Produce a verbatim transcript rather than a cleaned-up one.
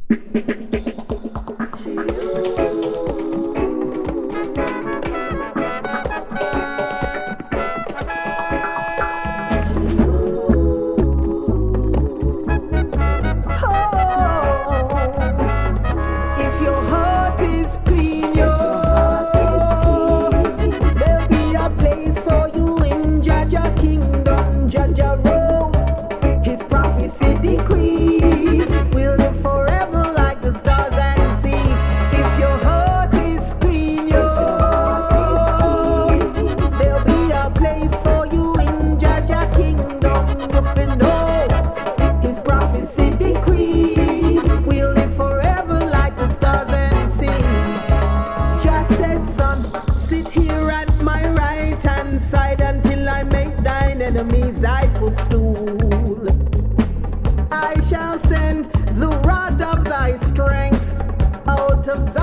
Enemies thy footstool. I shall send the rod of thy strength out of